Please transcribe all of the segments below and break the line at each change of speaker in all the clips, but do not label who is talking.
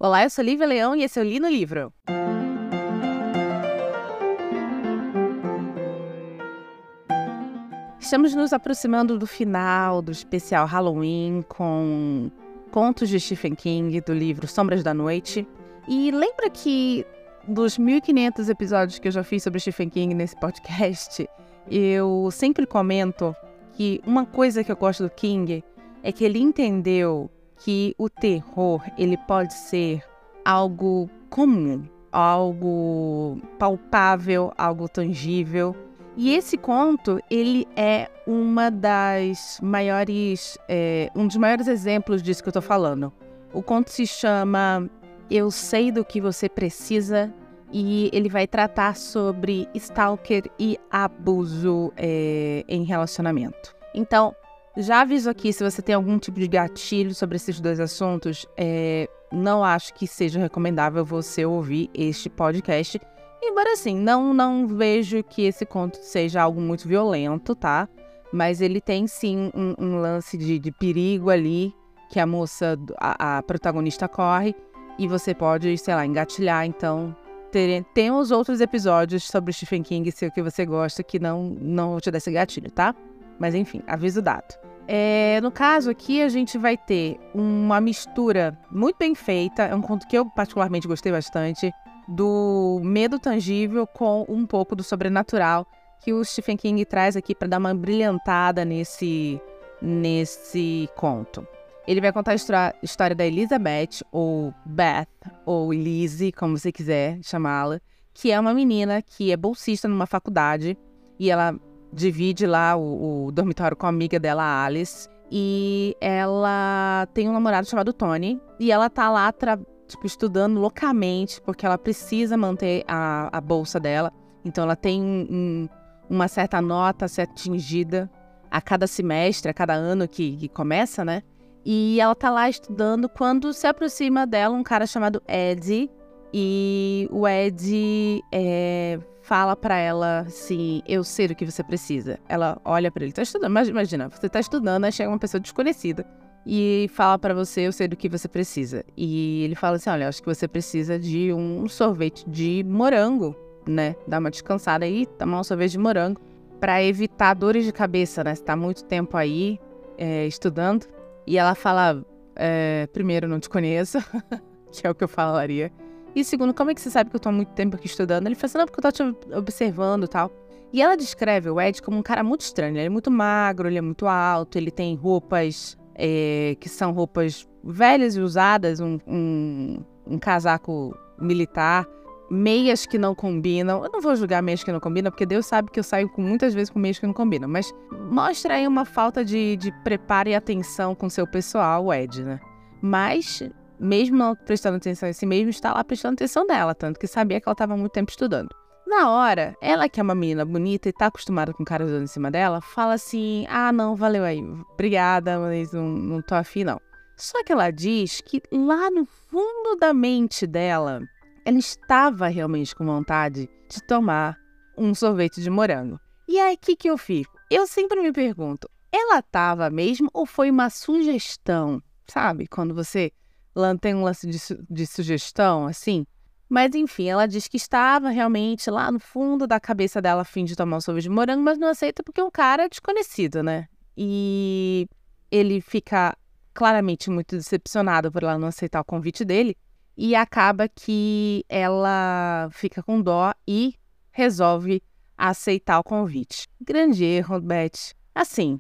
Olá, eu sou Lívia Leão e esse é o Li no Livro. Estamos nos aproximando do final do especial Halloween com contos de Stephen King do livro Sombras da Noite. E lembra que dos 1.500 episódios que eu já fiz sobre Stephen King nesse podcast, eu sempre comento que uma coisa que eu gosto do King é que ele entendeu que o terror ele pode ser algo comum, algo palpável, algo tangível. E esse conto, ele é um dos maiores exemplos disso que eu tô falando. O conto se chama Eu Sei do Que Você Precisa e ele vai tratar sobre stalker e abuso em relacionamento. Então, já aviso aqui, se você tem algum tipo de gatilho sobre esses dois assuntos, não acho que seja recomendável você ouvir este podcast. Embora assim, não vejo que esse conto seja algo muito violento, tá? Mas ele tem sim um lance de perigo ali, que a moça, a protagonista corre, e você pode, sei lá, engatilhar. Então, tem os outros episódios sobre Stephen King, se é o que você gosta, que não te dá esse gatilho, tá? Mas enfim, aviso dado. No caso aqui, a gente vai ter uma mistura muito bem feita, é um conto que eu particularmente gostei bastante, do medo tangível com um pouco do sobrenatural que o Stephen King traz aqui para dar uma brilhantada nesse conto. Ele vai contar a história da Elizabeth, ou Beth, ou Lizzie, como você quiser chamá-la, que é uma menina que é bolsista numa faculdade e ela divide lá o dormitório com a amiga dela, a Alice, e ela tem um namorado chamado Tony e ela tá lá estudando loucamente, porque ela precisa manter a bolsa dela. Então ela tem uma certa nota a ser atingida a cada semestre, a cada ano que começa, né? E ela tá lá estudando quando se aproxima dela um cara chamado Ed. E o Ed fala pra ela assim, eu sei do que você precisa. Ela olha pra ele, tá estudando, mas imagina, você tá estudando, aí chega uma pessoa desconhecida e fala pra você, eu sei do que você precisa. E ele fala assim, olha, acho que você precisa de um sorvete de morango, né? Dá uma descansada aí, tomar um sorvete de morango pra evitar dores de cabeça, né? Você tá muito tempo aí estudando. E ela fala, primeiro, não te conheço, que é o que eu falaria. E segundo, como é que você sabe que eu tô há muito tempo aqui estudando? Ele fala assim, não, porque eu tô te observando e tal. E ela descreve o Ed como um cara muito estranho. Ele é muito magro, ele é muito alto, ele tem roupas que são roupas velhas e usadas, um casaco militar, meias que não combinam. Eu não vou julgar meias que não combinam, porque Deus sabe que eu saio muitas vezes com meias que não combinam. Mas mostra aí uma falta de preparo e atenção com seu pessoal, o Ed, né? Mas mesmo não prestando atenção em si mesmo, está lá prestando atenção nela, tanto que sabia que ela estava há muito tempo estudando. Na hora, ela que é uma menina bonita e tá acostumada com o cara usando em cima dela, fala assim, não, valeu aí, obrigada, mas não tô afim não. Só que ela diz que lá no fundo da mente dela, ela estava realmente com vontade de tomar um sorvete de morango. E aí, o que eu fico? Eu sempre me pergunto, ela tava mesmo ou foi uma sugestão? Sabe, quando você tem um lance de sugestão, assim? Mas enfim, ela diz que estava realmente lá no fundo da cabeça dela a fim de tomar um sorvete de morango, mas não aceita porque o cara é desconhecido, né? E ele fica claramente muito decepcionado por ela não aceitar o convite dele e acaba que ela fica com dó e resolve aceitar o convite. Grande erro, Beth. Assim,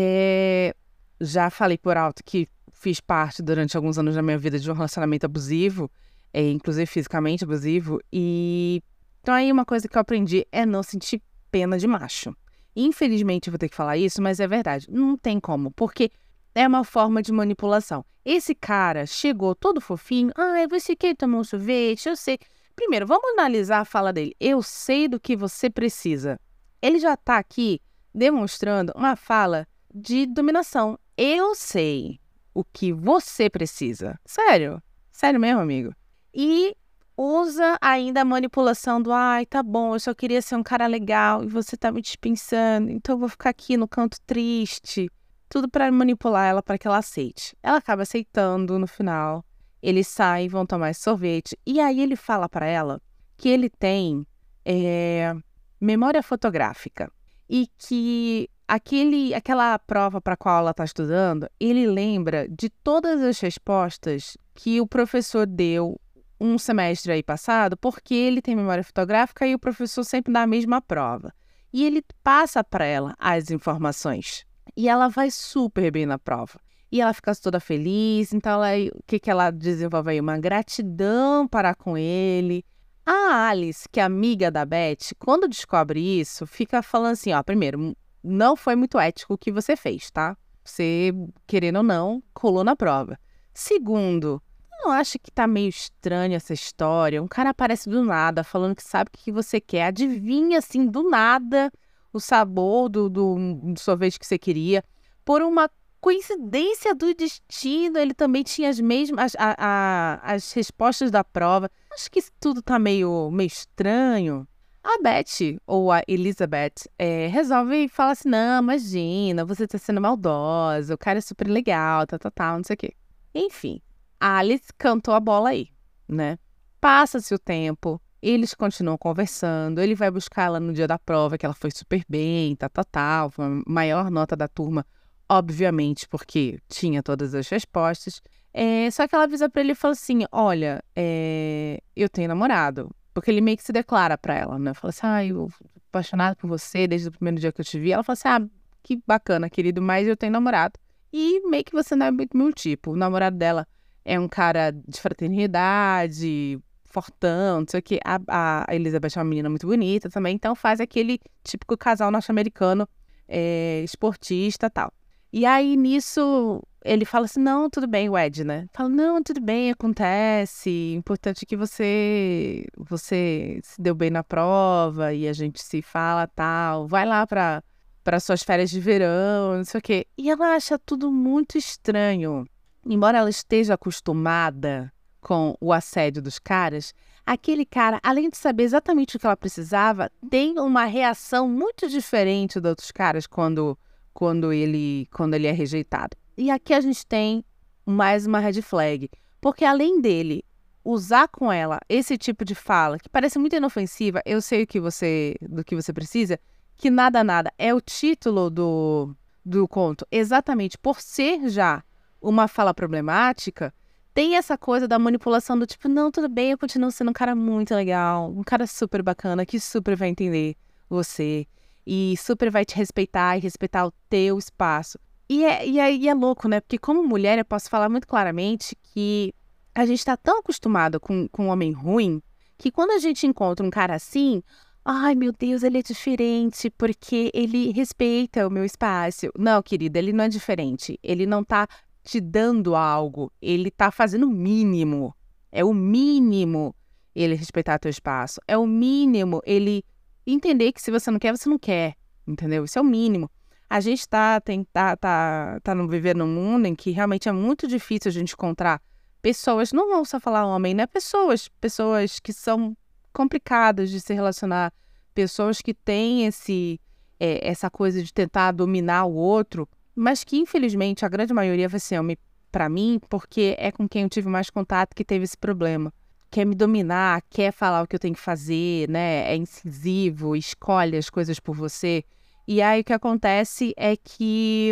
já falei por alto que fiz parte durante alguns anos da minha vida de um relacionamento abusivo, inclusive fisicamente abusivo, e então aí uma coisa que eu aprendi é não sentir pena de macho. Infelizmente eu vou ter que falar isso, mas é verdade, não tem como, porque é uma forma de manipulação. Esse cara chegou todo fofinho, você quer tomar um sorvete? Eu sei. Primeiro, vamos analisar a fala dele. Eu sei do que você precisa. Ele já tá aqui demonstrando uma fala de dominação. Eu sei o que você precisa. Sério? Sério mesmo, amigo? E usa ainda a manipulação do tá bom, eu só queria ser um cara legal e você tá me dispensando, então eu vou ficar aqui no canto triste. Tudo pra manipular ela para que ela aceite. Ela acaba aceitando no final Eles saem, vão tomar esse sorvete. E aí ele fala para ela que ele tem memória fotográfica. E que aquela prova para a qual ela está estudando, ele lembra de todas as respostas que o professor deu um semestre aí passado, porque ele tem memória fotográfica e o professor sempre dá a mesma prova. E ele passa para ela as informações. E ela vai super bem na prova. E ela fica toda feliz. Então, o que ela desenvolve aí? Uma gratidão para com ele. A Alice, que é amiga da Beth, quando descobre isso, fica falando assim, ó, primeiro, não foi muito ético o que você fez, tá? Você, querendo ou não, colou na prova. Segundo, não acha que tá meio estranha essa história? Um cara aparece do nada, falando que sabe o que você quer, adivinha, assim, do nada, o sabor do sorvete que você queria. Por uma coincidência do destino, ele também tinha as mesmas, as respostas da prova. Acho que isso tudo tá meio estranho. A Beth, ou a Elizabeth, resolve e fala assim, não, imagina, você tá sendo maldosa, o cara é super legal, tal, não sei o quê. Enfim, a Alice cantou a bola aí, né? Passa-se o tempo, eles continuam conversando, ele vai buscar ela no dia da prova, que ela foi super bem, tal, foi a maior nota da turma, obviamente, porque tinha todas as respostas. Só que ela avisa pra ele e fala assim, olha, eu tenho namorado. Porque ele meio que se declara pra ela, né? Fala assim, eu tô apaixonado por você desde o primeiro dia que eu te vi. Ela fala assim, que bacana, querido, mas eu tenho namorado. E meio que você não é muito meu tipo. O namorado dela é um cara de fraternidade, fortão, não sei o quê. A Elizabeth é uma menina muito bonita também, então faz aquele típico casal norte-americano, esportista e tal. E aí, nisso, ele fala assim, não, tudo bem, o Ed, né? Fala, não, tudo bem, acontece, importante é que você se deu bem na prova e a gente se fala, tal, vai lá para suas férias de verão, não sei o quê. E ela acha tudo muito estranho. Embora ela esteja acostumada com o assédio dos caras, aquele cara, além de saber exatamente o que ela precisava, tem uma reação muito diferente dos outros caras quando ele é rejeitado. E aqui a gente tem mais uma red flag, porque além dele usar com ela esse tipo de fala, que parece muito inofensiva, eu sei do que você precisa, que nada, é o título do conto, exatamente por ser já uma fala problemática, tem essa coisa da manipulação do tipo, não, tudo bem, eu continuo sendo um cara muito legal, um cara super bacana, que super vai entender você, e super vai te respeitar e respeitar o teu espaço. E é louco, né? Porque como mulher eu posso falar muito claramente que a gente tá tão acostumado com um homem ruim que quando a gente encontra um cara assim, ai meu Deus, ele é diferente porque ele respeita o meu espaço. Não, querida, ele não é diferente. Ele não tá te dando algo, ele tá fazendo o mínimo. É o mínimo ele respeitar teu espaço. É o mínimo ele entender que se você não quer, você não quer, entendeu? Isso é o mínimo. A gente tá vivendo num mundo em que realmente é muito difícil a gente encontrar pessoas, não vamos só falar homem, né? Pessoas que são complicadas de se relacionar, pessoas que têm essa coisa de tentar dominar o outro, mas que infelizmente a grande maioria vai ser homem para mim, porque é com quem eu tive mais contato que teve esse problema. Quer me dominar, quer falar o que eu tenho que fazer, né? É incisivo, escolhe as coisas por você. E aí o que acontece é que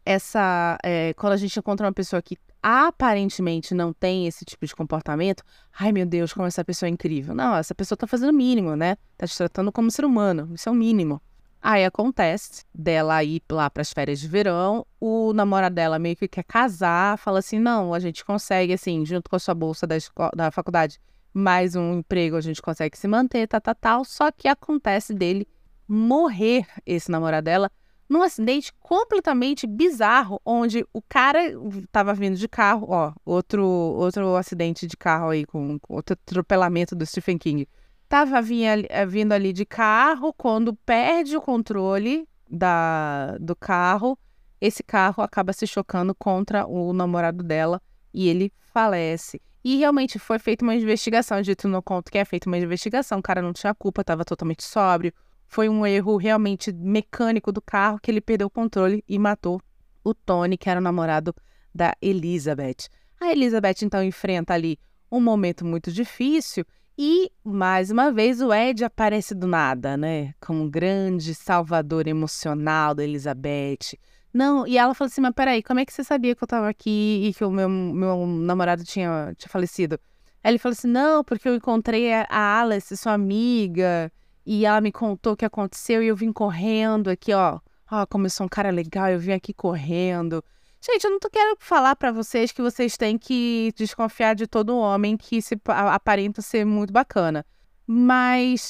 quando a gente encontra uma pessoa que aparentemente não tem esse tipo de comportamento, ai meu Deus, como essa pessoa é incrível. Não, essa pessoa tá fazendo o mínimo, né? Tá te tratando como ser humano, isso é o mínimo. Aí acontece dela ir lá para as férias de verão, o namorado dela meio que quer casar, fala assim, não, a gente consegue, assim, junto com a sua bolsa da faculdade, mais um emprego, a gente consegue se manter, tal, só que acontece dele morrer, esse namorado dela, num acidente completamente bizarro, onde o cara tava vindo de carro, ó, outro acidente de carro aí, com outro atropelamento do Stephen King. Vindo ali de carro, quando perde o controle do carro, esse carro acaba se chocando contra o namorado dela e ele falece. E realmente foi feita uma investigação, dito no conto que é feita uma investigação, o cara não tinha culpa, estava totalmente sóbrio. Foi um erro realmente mecânico do carro que ele perdeu o controle e matou o Tony, que era o namorado da Elizabeth. A Elizabeth, então, enfrenta ali um momento muito difícil e, mais uma vez, o Ed aparece do nada, né? Como um grande salvador emocional da Elizabeth. Não, e ela falou assim, mas peraí, como é que você sabia que eu tava aqui e que o meu namorado tinha falecido? Aí ele falou assim, não, porque eu encontrei a Alice, sua amiga, e ela me contou o que aconteceu e eu vim correndo aqui, ó. Ó, como eu sou um cara legal, eu vim aqui correndo. Gente, eu não quero falar pra vocês que vocês têm que desconfiar de todo homem que aparenta ser muito bacana. Mas,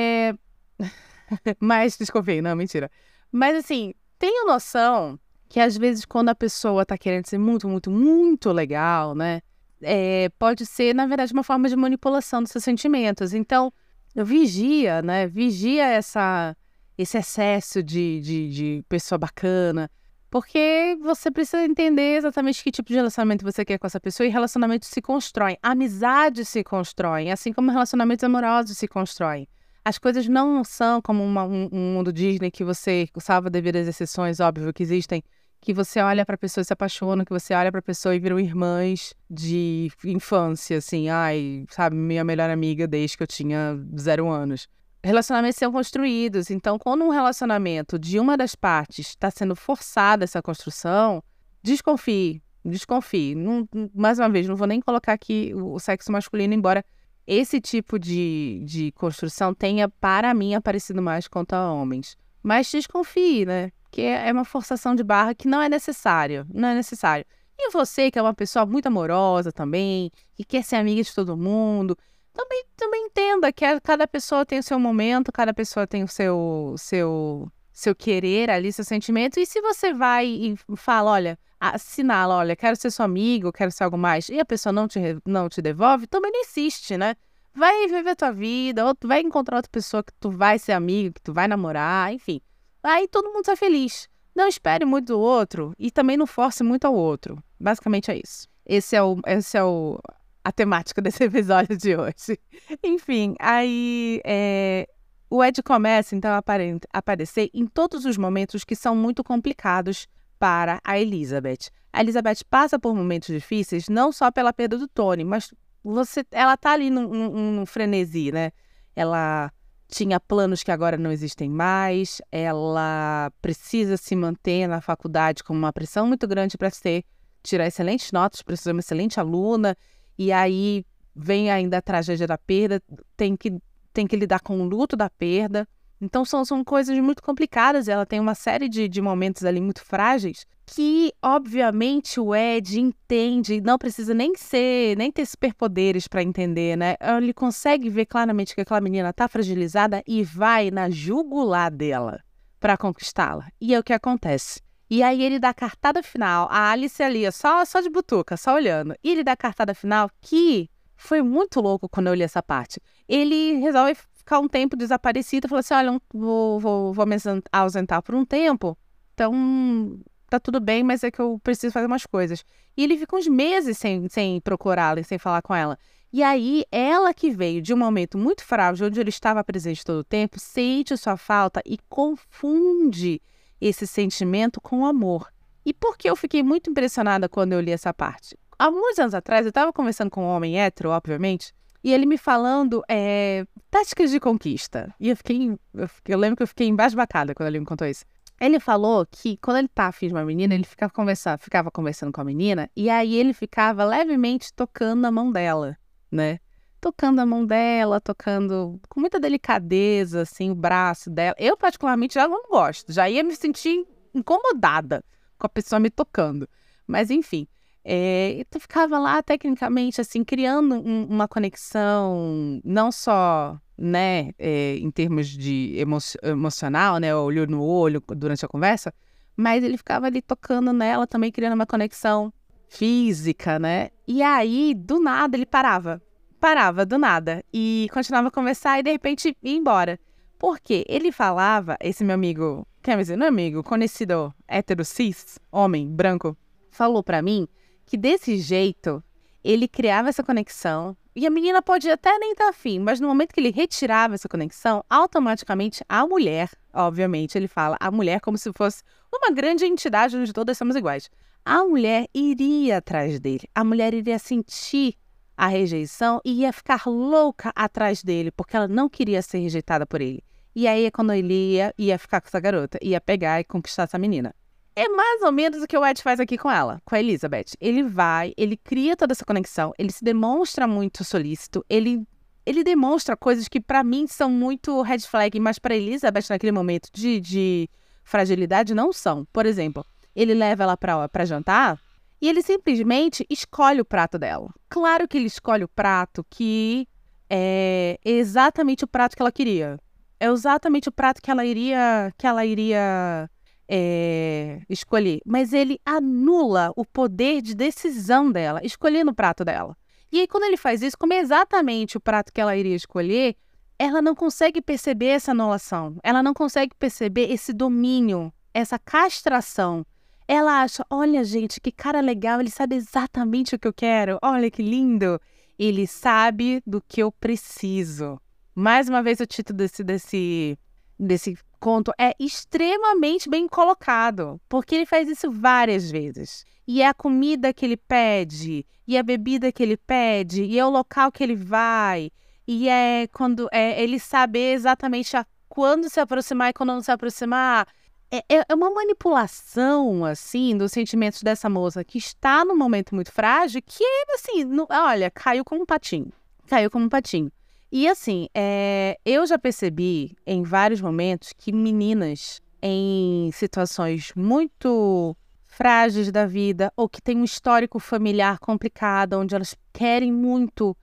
Mas, desconfiei, não, mentira. Mas, assim, tenho noção que às vezes quando a pessoa tá querendo ser muito, muito, muito legal, né? Pode ser, na verdade, uma forma de manipulação dos seus sentimentos. Então, eu vigia, né? Vigia esse excesso de pessoa bacana. Porque você precisa entender exatamente que tipo de relacionamento você quer com essa pessoa e relacionamentos se constroem. Amizades se constroem, assim como relacionamentos amorosos se constroem. As coisas não são como um mundo Disney que você, salvo devidas exceções, óbvio que existem, que você olha pra pessoa e se apaixona, que você olha pra pessoa e viram irmãs de infância, assim, ai, sabe, minha melhor amiga desde que eu tinha 0 anos. Relacionamentos são construídos, então quando um relacionamento de uma das partes está sendo forçada essa construção, desconfie. Mais uma vez, não vou nem colocar aqui o sexo masculino, embora esse tipo de construção tenha, para mim, aparecido mais quanto a homens. Mas desconfie, né? Porque é uma forçação de barra que não é necessário. Não é necessário. E você, que é uma pessoa muito amorosa também, que quer ser amiga de todo mundo, também entenda que cada pessoa tem o seu momento, cada pessoa tem o seu querer ali, seu sentimento. E se você vai e fala, olha, assinala, olha, quero ser seu amigo, quero ser algo mais, e a pessoa não te devolve, também não insiste, né? Vai viver tua vida, ou tu vai encontrar outra pessoa que tu vai ser amigo, que tu vai namorar, enfim. Aí todo mundo tá feliz. Não espere muito do outro e também não force muito ao outro. Basicamente é isso. Esse é a temática desse episódio de hoje. Enfim, aí o Ed começa, então, a aparecer em todos os momentos que são muito complicados para a Elizabeth. A Elizabeth passa por momentos difíceis, não só pela perda do Tony, mas ela tá ali num frenesi, né? Ela tinha planos que agora não existem mais, ela precisa se manter na faculdade com uma pressão muito grande para tirar excelentes notas, para ser uma excelente aluna, e aí vem ainda a tragédia da perda, tem que lidar com o luto da perda. Então são coisas muito complicadas, ela tem uma série de momentos ali muito frágeis que, obviamente, o Ed entende, não precisa nem ter superpoderes para entender, né? Ele consegue ver claramente que aquela menina tá fragilizada e vai na jugular dela para conquistá-la. E é o que acontece. E aí ele dá a cartada final, a Alice ali, só de butuca, só olhando. E ele dá a cartada final que foi muito louco quando eu li essa parte. Ele resolve ficar um tempo desaparecido e falou assim, olha, vou me ausentar por um tempo, então tá tudo bem, mas é que eu preciso fazer umas coisas. E ele fica uns meses sem procurá-la e sem falar com ela. E aí, ela que veio de um momento muito frágil, onde ele estava presente todo o tempo, sente sua falta e confunde esse sentimento com o amor. E por que eu fiquei muito impressionada quando eu li essa parte? Há muitos anos atrás, eu estava conversando com um homem hétero, obviamente, e ele me falando táticas de conquista. E eu lembro que eu fiquei embasbacada quando ele me contou isso. Ele falou que quando ele tá afim de uma menina, ele ficava conversando com a menina, e aí ele ficava levemente tocando a mão dela, né? Tocando a mão dela, tocando com muita delicadeza, assim, o braço dela. Eu, particularmente, já não gosto. Já ia me sentir incomodada com a pessoa me tocando. Mas, enfim, tu ficava lá, tecnicamente, assim, criando uma conexão, não só, né, em termos de emocional, né, olho no olho durante a conversa, mas ele ficava ali tocando nela também, criando uma conexão física, né? E aí, do nada, ele parava do nada, e continuava a conversar e de repente ia embora. Por quê? Ele falava, esse meu amigo, quer dizer, não é amigo, conhecido hétero cis, homem, branco, falou pra mim que desse jeito ele criava essa conexão e a menina podia até nem estar afim, mas no momento que ele retirava essa conexão, automaticamente a mulher, obviamente, ele fala a mulher como se fosse uma grande entidade onde todas somos iguais. a mulher iria atrás dele. A mulher iria sentir a rejeição e ia ficar louca atrás dele, porque ela não queria ser rejeitada por ele. E aí é quando ele ia ficar com essa garota, ia pegar e conquistar essa menina. É mais ou menos o que o Ed faz aqui com ela, com a Elizabeth. Ele cria toda essa conexão, ele se demonstra muito solícito, ele demonstra coisas que pra mim são muito red flag, mas pra Elizabeth naquele momento de fragilidade não são. Por exemplo, ele leva ela pra jantar e ele simplesmente escolhe o prato dela. Claro que ele escolhe o prato que é exatamente o prato que ela queria. É exatamente o prato que ela iria escolher. Mas ele anula o poder de decisão dela, escolhendo o prato dela. E aí, quando ele faz isso, como é exatamente o prato que ela iria escolher, ela não consegue perceber essa anulação. Ela não consegue perceber esse domínio, essa castração. Ela acha, olha, gente, que cara legal, ele sabe exatamente o que eu quero. Olha que lindo. Ele sabe do que eu preciso. Mais uma vez, o título desse conto é extremamente bem colocado, porque ele faz isso várias vezes. E é a comida que ele pede, e a bebida que ele pede, e é o local que ele vai, e é quando ele saber exatamente quando se aproximar e quando não se aproximar. É uma manipulação, assim, dos sentimentos dessa moça que está num momento muito frágil, que, assim, olha, caiu como um patinho. Caiu como um patinho. E, assim, eu já percebi em vários momentos que meninas em situações muito frágeis da vida ou que têm um histórico familiar complicado, onde elas querem muito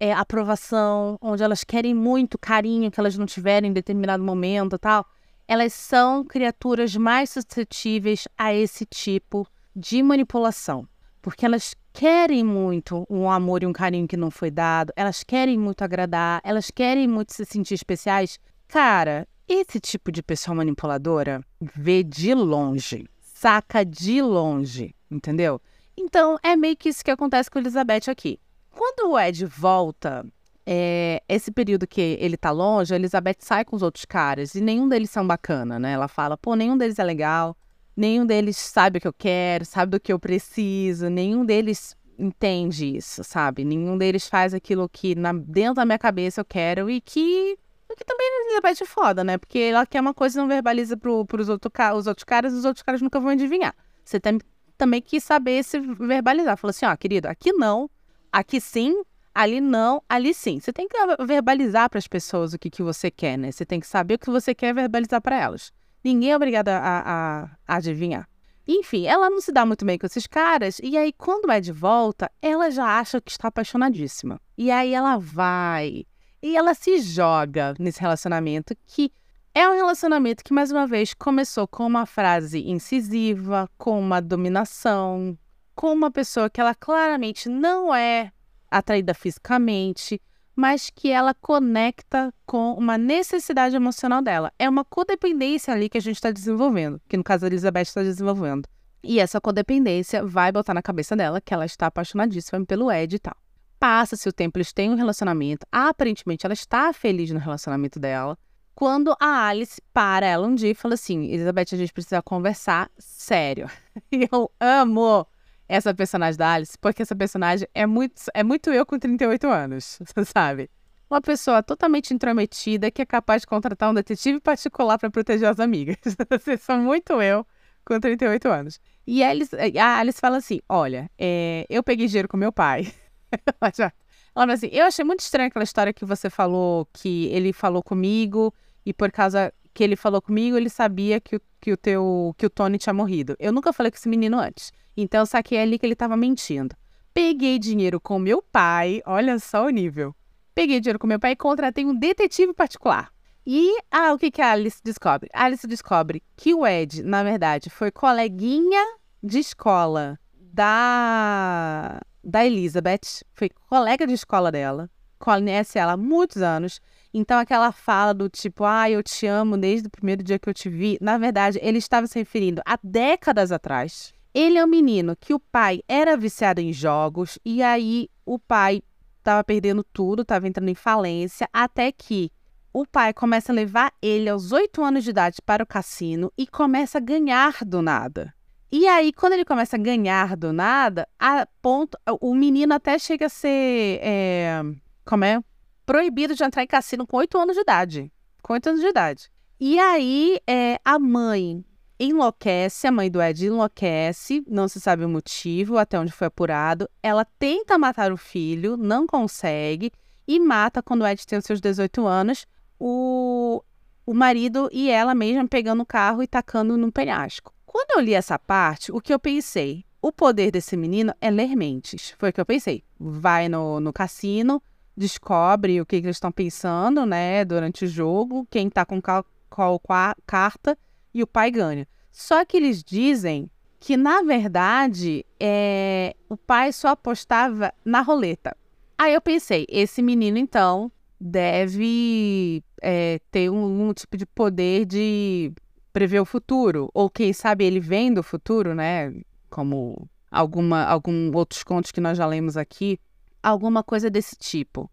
aprovação, onde elas querem muito carinho que elas não tiveram em determinado momento e tal, elas são criaturas mais suscetíveis a esse tipo de manipulação. Porque elas querem muito um amor e um carinho que não foi dado, elas querem muito agradar, elas querem muito se sentir especiais. Cara, esse tipo de pessoa manipuladora vê de longe, saca de longe, entendeu? Então, é meio que isso que acontece com a Elizabeth aqui. Quando o Ed volta, esse período que ele tá longe, a Elizabeth sai com os outros caras e nenhum deles são bacana, né? Ela fala, pô, nenhum deles é legal. Nenhum deles sabe o que eu quero, sabe do que eu preciso, nenhum deles entende isso, sabe? Nenhum deles faz aquilo que dentro da minha cabeça eu quero e que também é parte foda, né? Porque ela quer uma coisa e não verbaliza pros outros caras, os outros caras nunca vão adivinhar. Você tem também que saber se verbalizar. Fala assim, ó, querido, aqui não, aqui sim, ali não, ali sim. Você tem que verbalizar para as pessoas o que você quer, né? Você tem que saber o que você quer e verbalizar para elas. Ninguém é obrigado a adivinhar. Enfim, ela não se dá muito bem com esses caras. E aí, quando é de volta, ela já acha que está apaixonadíssima. E aí ela vai. E ela se joga nesse relacionamento, que é um relacionamento que, mais uma vez, começou com uma frase incisiva, com uma dominação, com uma pessoa que ela claramente não é atraída fisicamente, mas que ela conecta com uma necessidade emocional dela. É uma codependência ali que a gente está desenvolvendo, que no caso a Elizabeth está desenvolvendo. E essa codependência vai botar na cabeça dela que ela está apaixonadíssima pelo Ed e tal. Passa-se o tempo, eles têm um relacionamento, aparentemente ela está feliz no relacionamento dela, quando a Alice para ela um dia e fala assim, Elizabeth, a gente precisa conversar sério. E eu amo essa personagem da Alice, porque essa personagem é muito eu com 38 anos, sabe? Uma pessoa totalmente intrometida que é capaz de contratar um detetive particular para proteger as amigas. Vocês são muito eu com 38 anos. E a Alice fala assim, olha, eu peguei dinheiro com meu pai. Ela fala assim, eu achei muito estranha aquela história que você falou, que ele falou comigo e por causa que ele falou comigo, ele sabia que o Tony tinha morrido. Eu nunca falei com esse menino antes. Então, eu saquei ali que ele estava mentindo. Peguei dinheiro com meu pai, olha só o nível. Peguei dinheiro com meu pai e contratei um detetive particular. E, o que a Alice descobre? A Alice descobre que o Ed, na verdade, foi coleguinha de escola da Elizabeth. Foi colega de escola dela. Conhece ela há muitos anos. Então, aquela fala do tipo, eu te amo desde o primeiro dia que eu te vi. Na verdade, ele estava se referindo a décadas atrás. Ele é um menino que o pai era viciado em jogos e aí o pai estava perdendo tudo, estava entrando em falência, até que o pai começa a levar ele aos 8 anos de idade para o cassino e começa a ganhar do nada. E aí, quando ele começa a ganhar do nada, o menino até chega a ser, proibido de entrar em cassino com 8 anos de idade. Com 8 anos de idade. E aí, a mãe enlouquece, a mãe do Ed enlouquece, não se sabe o motivo, até onde foi apurado. Ela tenta matar o filho, não consegue, e mata, quando o Ed tem os seus 18 anos, o marido e ela mesma pegando o carro e tacando no penhasco. Quando eu li essa parte, o que eu pensei? O poder desse menino é ler mentes. Foi o que eu pensei. Vai no cassino, descobre o que eles estão pensando, né, durante o jogo, quem tá com qual carta, e o pai ganha. Só que eles dizem que, na verdade, o pai só apostava na roleta. Aí eu pensei, esse menino, então, deve ter um tipo de poder de prever o futuro. Ou quem sabe ele vem do futuro, né? Como alguns outros contos que nós já lemos aqui. Alguma coisa desse tipo.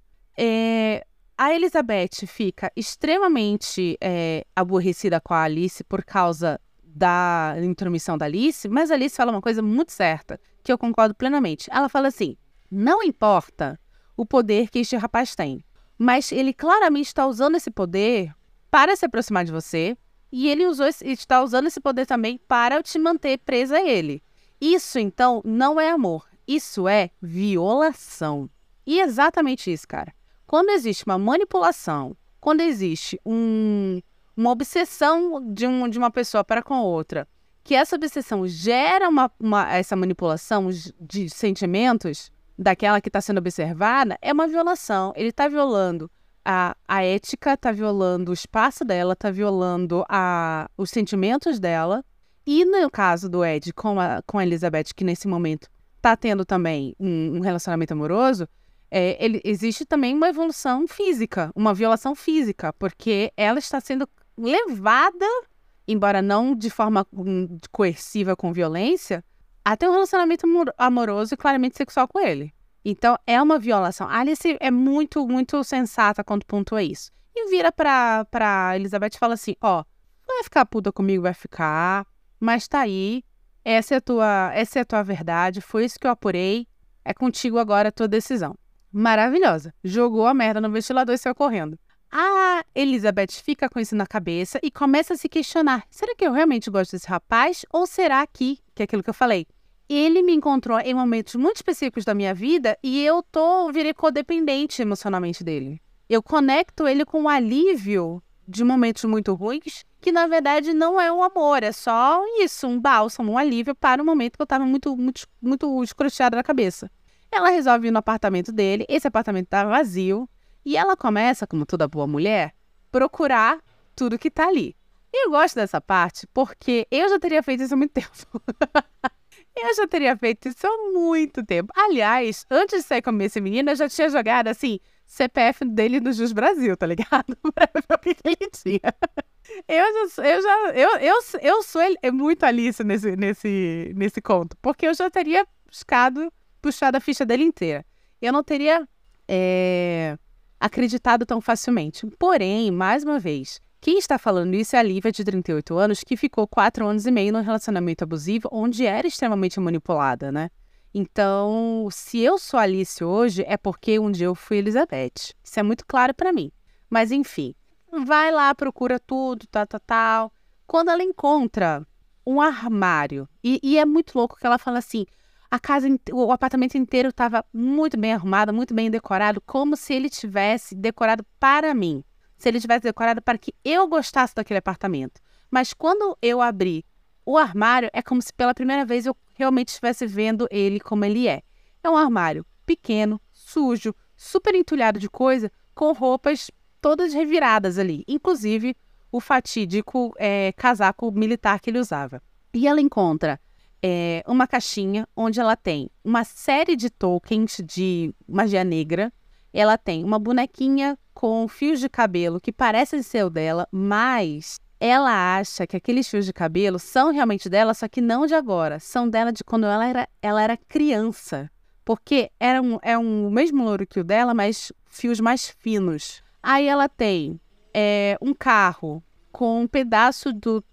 A Elizabeth fica extremamente aborrecida com a Alice por causa da intromissão da Alice, mas a Alice fala uma coisa muito certa, que eu concordo plenamente. Ela fala assim, não importa o poder que este rapaz tem, mas ele claramente está usando esse poder para se aproximar de você, e ele está usando esse poder também para te manter presa a ele. Isso, então, não é amor. Isso é violação. E é exatamente isso, cara. Quando existe uma manipulação, quando existe uma obsessão de uma pessoa para com outra, que essa obsessão gera essa manipulação de sentimentos daquela que está sendo observada, é uma violação. Ele está violando a ética, está violando o espaço dela, está violando os sentimentos dela. E no caso do Ed com a Elizabeth, que nesse momento está tendo também um relacionamento amoroso, existe também uma evolução física, uma violação física, porque ela está sendo levada, embora não de forma coerciva com violência, a ter um relacionamento amoroso e claramente sexual com ele. Então, é uma violação. A Alice é muito, muito sensata quando pontua isso. E vira pra Elizabeth e fala assim, vai ficar puta comigo, vai ficar, mas tá aí, essa é a tua verdade, foi isso que eu apurei, é contigo agora a tua decisão. Maravilhosa. Jogou a merda no ventilador e saiu correndo. A Elizabeth fica com isso na cabeça e começa a se questionar. Será que eu realmente gosto desse rapaz? Ou será que é aquilo que eu falei? Ele me encontrou em momentos muito específicos da minha vida e eu virei codependente emocionalmente dele. Eu conecto ele com o alívio de momentos muito ruins, que na verdade não é um amor, é só isso, um bálsamo, um alívio para o momento que eu estava muito, muito, muito escroteada na cabeça. Ela resolve ir no apartamento dele, esse apartamento tá vazio, e ela começa, como toda boa mulher, procurar tudo que tá ali. E eu gosto dessa parte porque eu já teria feito isso há muito tempo. Eu já teria feito isso há muito tempo. Aliás, antes de sair com esse menino, eu já tinha jogado, assim, CPF dele no Jus Brasil, tá ligado? Pra ver o que ele tinha. Eu sou muito Alice nesse conto, porque eu já teria puxado a ficha dele inteira. Eu não teria acreditado tão facilmente. Porém, mais uma vez, quem está falando isso é a Lívia, de 38 anos, que ficou 4 anos e meio num relacionamento abusivo, onde era extremamente manipulada, né? Então, se eu sou Alice hoje, é porque um dia eu fui Elizabeth. Isso é muito claro pra mim. Mas, enfim, vai lá, procura tudo, tal. Quando ela encontra um armário, e é muito louco que ela fala assim, o apartamento inteiro estava muito bem arrumado, muito bem decorado, como se ele tivesse decorado para mim. Se ele tivesse decorado para que eu gostasse daquele apartamento. Mas quando eu abri o armário, é como se pela primeira vez eu realmente estivesse vendo ele como ele é. É um armário pequeno, sujo, super entulhado de coisa, com roupas todas reviradas ali. Inclusive o fatídico casaco militar que ele usava. E ela encontra uma caixinha onde ela tem uma série de tokens de magia negra. Ela tem uma bonequinha com fios de cabelo que parecem ser o dela, mas ela acha que aqueles fios de cabelo são realmente dela, só que não de agora. São dela de quando ela era criança. Porque é um mesmo louro que o dela, mas fios mais finos. Aí ela tem um carro com um pedaço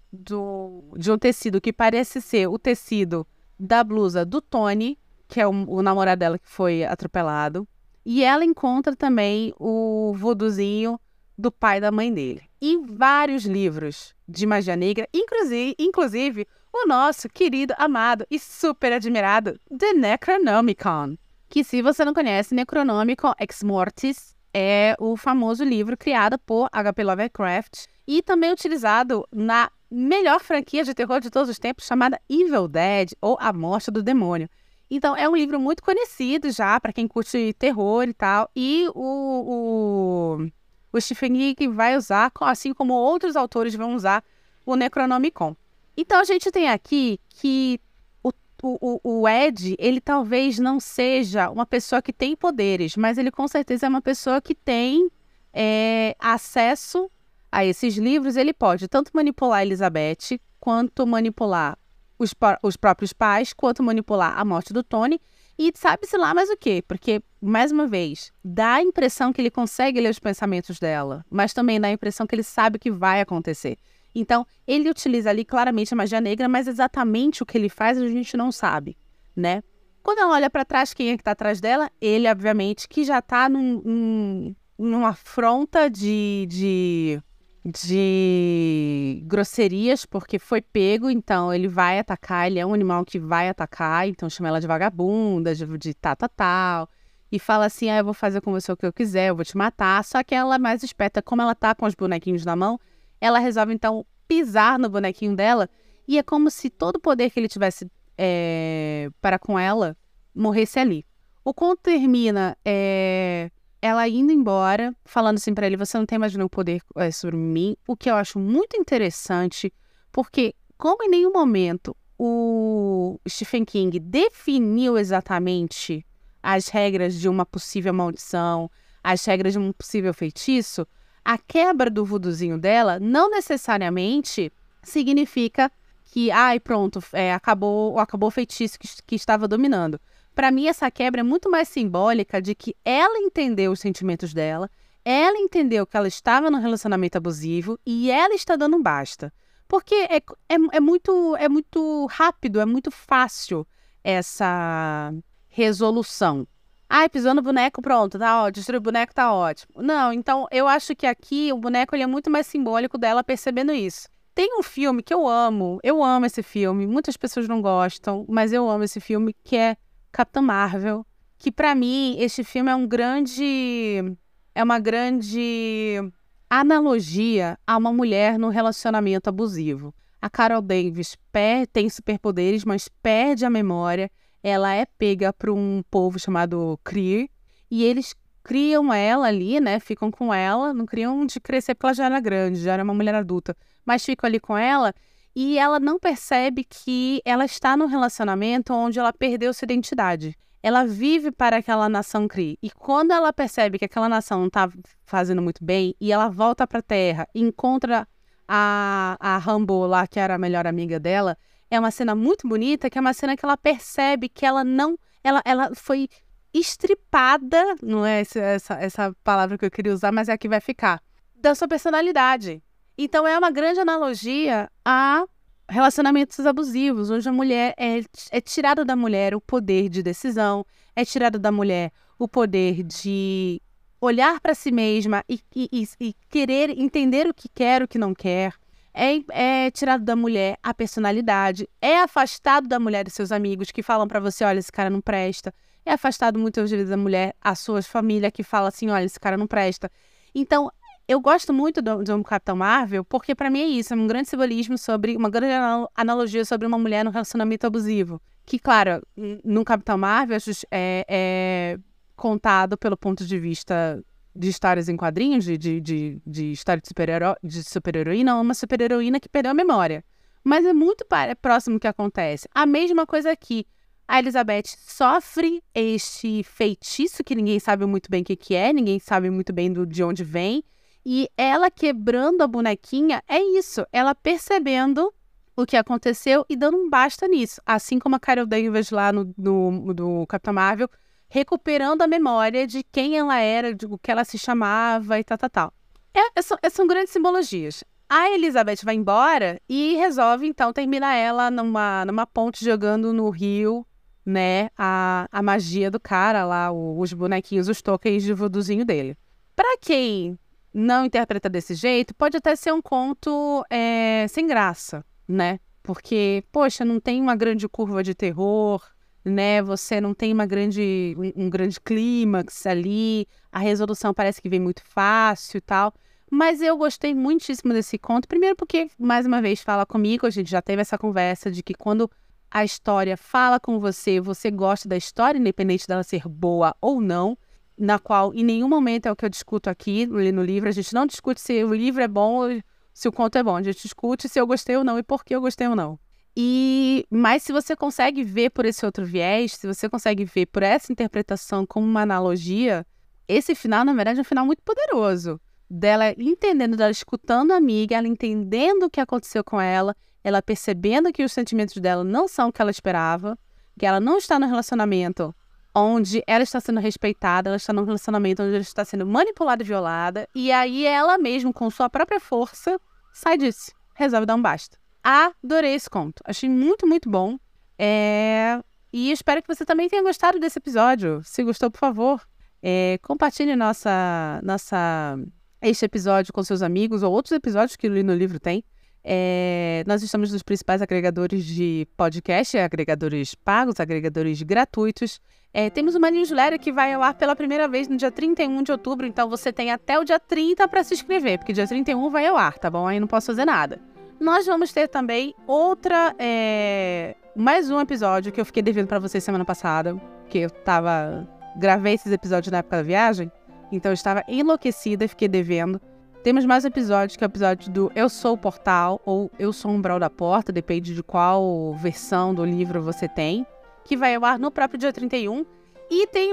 de um tecido que parece ser o tecido da blusa do Tony, que é o namorado dela que foi atropelado. E ela encontra também o voduzinho do pai e da mãe dele. E vários livros de magia negra, inclusive o nosso querido, amado e super admirado The Necronomicon. Que, se você não conhece, Necronomicon Ex Mortis é o famoso livro criado por H.P. Lovecraft e também utilizado na melhor franquia de terror de todos os tempos, chamada Evil Dead, ou A Morte do Demônio. Então, é um livro muito conhecido já, para quem curte terror e tal. E o Stephen King vai usar, assim como outros autores vão usar, o Necronomicon. Então, a gente tem aqui que o Ed, ele talvez não seja uma pessoa que tem poderes, mas ele com certeza é uma pessoa que tem acesso a esses livros. Ele pode tanto manipular a Elizabeth, quanto manipular os próprios pais, quanto manipular a morte do Tony, e sabe-se lá mais o quê? Porque, mais uma vez, dá a impressão que ele consegue ler os pensamentos dela, mas também dá a impressão que ele sabe o que vai acontecer. Então, ele utiliza ali claramente a magia negra, mas exatamente o que ele faz a gente não sabe, né? Quando ela olha para trás, quem é que tá atrás dela? Ele, obviamente, que já tá numa afronta de grosserias, porque foi pego, então ele vai atacar, ele é um animal que vai atacar, então chama ela de vagabunda, de tal, e fala assim, eu vou fazer com você o que eu quiser, eu vou te matar. Só que ela é mais esperta, como ela tá com os bonequinhos na mão, ela resolve então pisar no bonequinho dela, e é como se todo o poder que ele tivesse para com ela morresse ali. O conto termina ela indo embora, falando assim pra ele, você não tem mais nenhum poder sobre mim, o que eu acho muito interessante, porque como em nenhum momento o Stephen King definiu exatamente as regras de uma possível maldição, as regras de um possível feitiço, a quebra do voduzinho dela não necessariamente significa que, pronto, acabou o feitiço que estava dominando. Para mim, essa quebra é muito mais simbólica de que ela entendeu os sentimentos dela, ela entendeu que ela estava num relacionamento abusivo e ela está dando um basta. Porque é muito rápido, é muito fácil essa resolução. Pisou no boneco, pronto, tá ótimo, destruiu o boneco, tá ótimo. Não, então eu acho que aqui o boneco ele é muito mais simbólico dela percebendo isso. Tem um filme que eu amo esse filme, muitas pessoas não gostam, mas eu amo esse filme, que é Capitã Marvel, que pra mim este filme é uma grande analogia a uma mulher num relacionamento abusivo. A Carol Davis tem superpoderes, mas perde a memória. Ela é pega por um povo chamado Kree, e eles criam ela ali, né? Ficam com ela, não criam de crescer porque ela já era grande, já era uma mulher adulta, mas ficam ali com ela, e ela não percebe que ela está num relacionamento onde ela perdeu sua identidade. Ela vive para aquela nação Kree, e quando ela percebe que aquela nação não está fazendo muito bem, e ela volta para a Terra e encontra a Rambo lá, que era a melhor amiga dela, é uma cena muito bonita, que é uma cena que ela percebe que ela não... Ela foi estripada, não é essa palavra que eu queria usar, mas é a que vai ficar, da sua personalidade. Então é uma grande analogia a relacionamentos abusivos, onde a mulher é tirada da mulher o poder de decisão, é tirada da mulher o poder de olhar para si mesma e querer entender o que quer, o que não quer. É tirado da mulher a personalidade, é afastado da mulher e seus amigos que falam pra você, olha, esse cara não presta. É afastado muitas vezes da mulher, a sua família que fala assim, olha, esse cara não presta. Então, eu gosto muito do Capitão Marvel, porque pra mim é isso, é um grande simbolismo sobre, uma grande analogia sobre uma mulher no relacionamento abusivo. Que, claro, no Capitão Marvel é contado pelo ponto de vista de histórias em quadrinhos, de história de super-heroína, uma super-heroína que perdeu a memória. Mas é muito próximo do que acontece. A mesma coisa aqui. A Elizabeth sofre este feitiço que ninguém sabe muito bem o que é, ninguém sabe muito bem de onde vem. E ela quebrando a bonequinha, é isso. Ela percebendo o que aconteceu e dando um basta nisso. Assim como a Carol Danvers lá no Capitão Marvel, recuperando a memória de quem ela era, de o que ela se chamava e tal. São grandes simbologias. A Elizabeth vai embora e resolve, então, terminar ela numa ponte jogando no rio, né, a magia do cara lá, os bonequinhos, os tokens de voodoozinho dele. Pra quem não interpreta desse jeito, pode até ser um conto sem graça, né? Porque, poxa, não tem uma grande curva de terror, né? Você não tem um grande clímax ali, a resolução parece que vem muito fácil e tal. Mas eu gostei muitíssimo desse conto, primeiro porque, mais uma vez, fala comigo, a gente já teve essa conversa de que quando a história fala com você, você gosta da história, independente dela ser boa ou não, na qual em nenhum momento é o que eu discuto aqui no livro. A gente não discute se o livro é bom ou se o conto é bom. A gente discute se eu gostei ou não e por que eu gostei ou não. Mas se você consegue ver por esse outro viés, se você consegue ver por essa interpretação como uma analogia, esse final, na verdade, é um final muito poderoso. Dela entendendo, dela escutando a amiga, ela entendendo o que aconteceu com ela percebendo que os sentimentos dela não são o que ela esperava, que ela não está no relacionamento onde ela está sendo respeitada, ela está num relacionamento onde ela está sendo manipulada e violada, e aí ela mesma, com sua própria força, sai disso, resolve dar um basta. Adorei esse conto, achei muito, muito bom, e espero que você também tenha gostado desse episódio. Se gostou, por favor, compartilhe este episódio com seus amigos ou outros episódios que no livro tem. Nós estamos nos principais agregadores de podcast, agregadores pagos, agregadores gratuitos. Temos uma newsletter que vai ao ar pela primeira vez no dia 31 de outubro, então você tem até o dia 30 para se inscrever, porque dia 31 vai ao ar, tá bom? Aí não posso fazer nada. Nós vamos ter também mais um episódio que eu fiquei devendo para vocês semana passada, que gravei esses episódios na época da viagem, então eu estava enlouquecida e fiquei devendo. Temos mais episódios, que é o episódio do Eu Sou o Portal ou Eu Sou o Umbral da Porta, depende de qual versão do livro você tem, que vai ao ar no próprio dia 31. E tem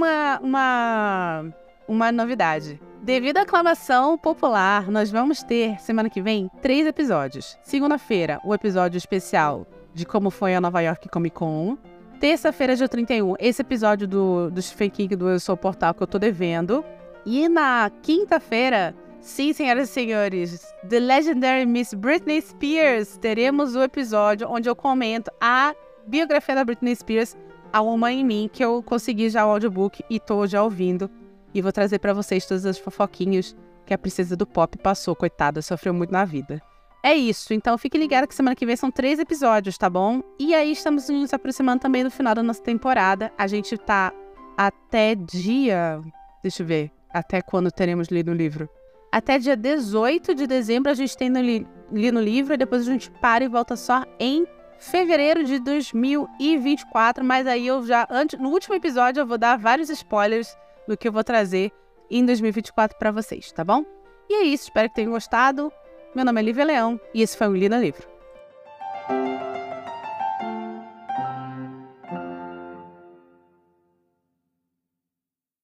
uma novidade. Devido à aclamação popular, nós vamos ter, semana que vem, 3 episódios. Segunda-feira, o episódio especial de como foi a Nova York Comic Con. Terça-feira, dia 31, esse episódio do Stephen King do Eu Sou o Portal, que eu tô devendo. E na quinta-feira... Sim, senhoras e senhores, The Legendary Miss Britney Spears, teremos o episódio onde eu comento a biografia da Britney Spears, A Woman in Me, que eu consegui já o audiobook e tô já ouvindo. E vou trazer pra vocês todas as fofoquinhas que a princesa do pop passou, coitada, sofreu muito na vida. É isso, então fique ligado que semana que vem são 3 episódios, tá bom? E aí estamos nos aproximando também do final da nossa temporada. A gente tá até dia... Deixa eu ver, até quando teremos lido o livro? Até dia 18 de dezembro a gente tem no livro e depois a gente para e volta só em fevereiro de 2024. Mas aí no último episódio eu vou dar vários spoilers do que eu vou trazer em 2024 para vocês, tá bom? E é isso, espero que tenham gostado. Meu nome é Lívia Leão e esse foi o Li no Livro.